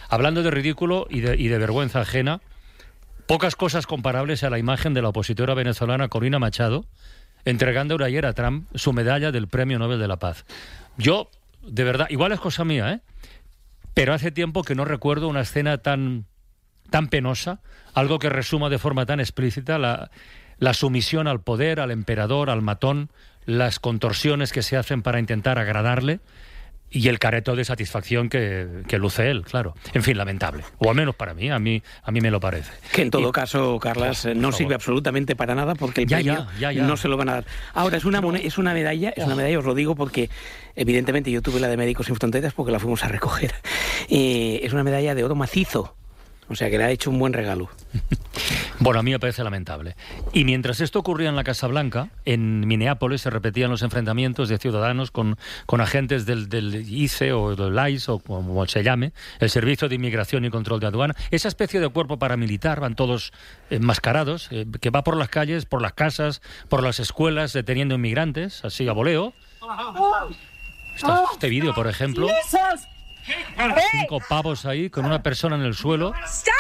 hablando de ridículo y de vergüenza ajena, pocas cosas comparables a la imagen de la opositora venezolana Corina Machado entregando ayer a Trump su medalla del Premio Nobel de la Paz. Yo, de verdad, igual es cosa mía, pero hace tiempo que no recuerdo una escena tan penosa, algo que resuma de forma tan explícita la sumisión al poder, al emperador, al matón, las contorsiones que se hacen para intentar agradarle y el careto de satisfacción que luce él, claro. En fin, lamentable. O al menos para mí, a mí me lo parece. Que en todo caso, Carlas, no sirve absolutamente para nada porque el premio no se lo van a dar. Ahora, es una medalla, os lo digo porque evidentemente yo tuve la de Médicos Sin Fronteras porque la fuimos a recoger. Es una medalla de oro macizo. O sea que le ha hecho un buen regalo. Bueno, a mí me parece lamentable. Y mientras esto ocurría en la Casa Blanca, en Minneapolis se repetían los enfrentamientos de ciudadanos con agentes del ICE o del ICE o como se llame, el Servicio de Inmigración y Control de Aduana. Esa especie de cuerpo paramilitar, van todos enmascarados, que va por las calles, por las casas, por las escuelas, deteniendo inmigrantes, así a voleo. Este vídeo, por ejemplo... 5 pavos ahí con una persona en el suelo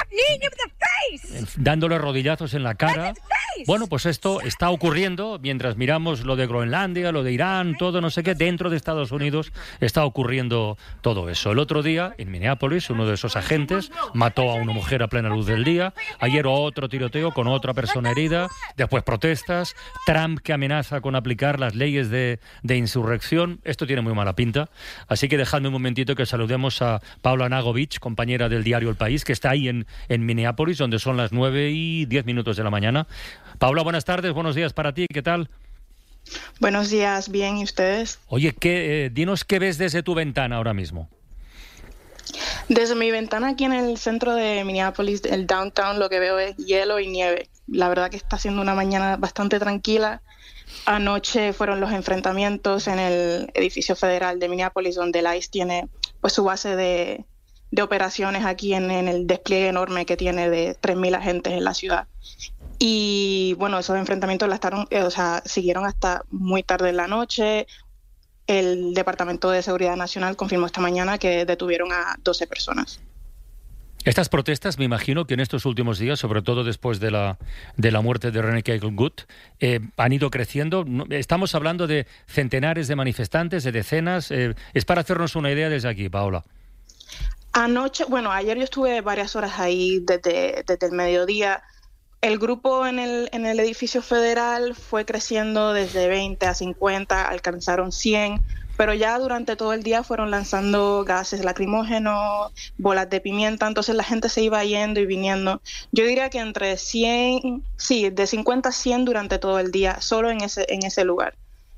dándole rodillazos en la cara. Bueno, pues esto está ocurriendo mientras miramos lo de Groenlandia, lo de Irán, todo no sé qué. Dentro de Estados Unidos está ocurriendo todo eso. El otro día, en Minneapolis, uno de esos agentes mató a una mujer a plena luz del día. Ayer otro tiroteo con otra persona herida. Después protestas. Trump que amenaza con aplicar las leyes de insurrección. Esto tiene muy mala pinta. Así que dejadme un momentito que saludemos a Paula Nagovich, compañera del diario El País, que está ahí en Minneapolis, donde son las 9:10 de la mañana. Paula, buenas tardes, buenos días para ti, ¿qué tal? Buenos días, bien, ¿y ustedes? Oye, dinos qué ves desde tu ventana ahora mismo. Desde mi ventana aquí en el centro de Minneapolis, el downtown, lo que veo es hielo y nieve. La verdad que está siendo una mañana bastante tranquila. Anoche fueron los enfrentamientos en el edificio federal de Minneapolis, donde el ICE tiene pues su base de operaciones aquí en el despliegue enorme que tiene de 3.000 agentes en la ciudad. Y bueno, esos enfrentamientos siguieron hasta muy tarde en la noche. El Departamento de Seguridad Nacional confirmó esta mañana que detuvieron a 12 personas. Estas protestas, me imagino que en estos últimos días, sobre todo después de la muerte de René Cagelgut, han ido creciendo. Estamos hablando de centenares de manifestantes, de decenas. Es para hacernos una idea desde aquí, Paola. Ayer yo estuve varias horas ahí desde el mediodía. El grupo en el edificio federal fue creciendo desde 20 a 50, alcanzaron 100, pero ya durante todo el día fueron lanzando gases lacrimógenos, bolas de pimienta, entonces la gente se iba yendo y viniendo. Yo diría que entre 100, de 50 a 100 durante todo el día, solo en ese lugar.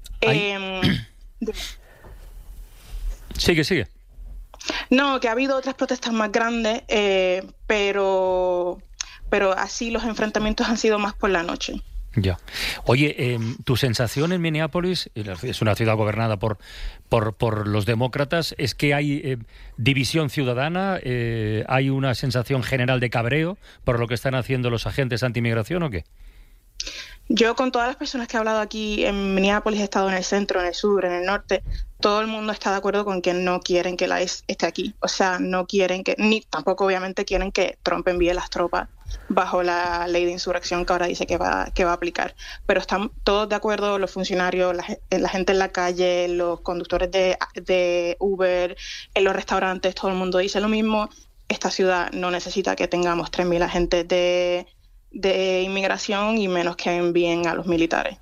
Sigue. No, que ha habido otras protestas más grandes, pero así los enfrentamientos han sido más por la noche. Ya. Oye, tu sensación en Minneapolis, es una ciudad gobernada por los demócratas, es que hay división ciudadana, hay una sensación general de cabreo por lo que están haciendo los agentes anti-inmigración, ¿o qué? Yo con todas las personas que he hablado aquí en Minneapolis, he estado en el centro, en el sur, en el norte, todo el mundo está de acuerdo con que no quieren que la ICE esté aquí. O sea, no quieren ni tampoco obviamente quieren que Trump envíe las tropas bajo la ley de insurrección que ahora dice que va a aplicar. Pero están todos de acuerdo, los funcionarios, la gente en la calle, los conductores de Uber, en los restaurantes, todo el mundo dice lo mismo. Esta ciudad no necesita que tengamos 3.000 agentes de inmigración y menos que envíen a los militares.